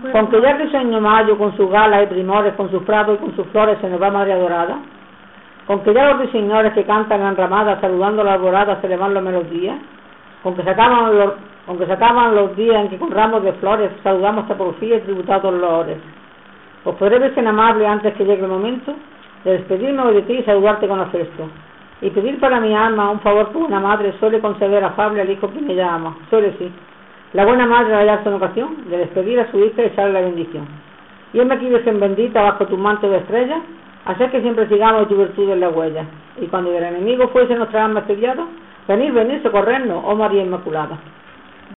Con que ya risueño mayo, con sus galas y primores, con sus prados y con sus flores se nos va Madre adorada. Con que ya los ruiseñores que cantan enramadas, saludando la alborada, se le van los melodías. Con que se acaban los días en que con ramos de flores saludamos esta porfía y tributados dolores. Os podré ver tan amable antes que llegue el momento de despedirme hoy de ti y saludarte con afecto. Y pedir para mi alma un favor que una madre suele conceder afable al hijo que me llama. Suele sí. La buena madre hallarse en ocasión de despedir a su hija y echarle la bendición. Y heme aquí, Virgen bendita, bajo tu manto de estrella, hacer que siempre sigamos tu virtud en la huella. Y cuando el enemigo fuese nuestra alma estudiada, venir, socorrernos, oh María Inmaculada.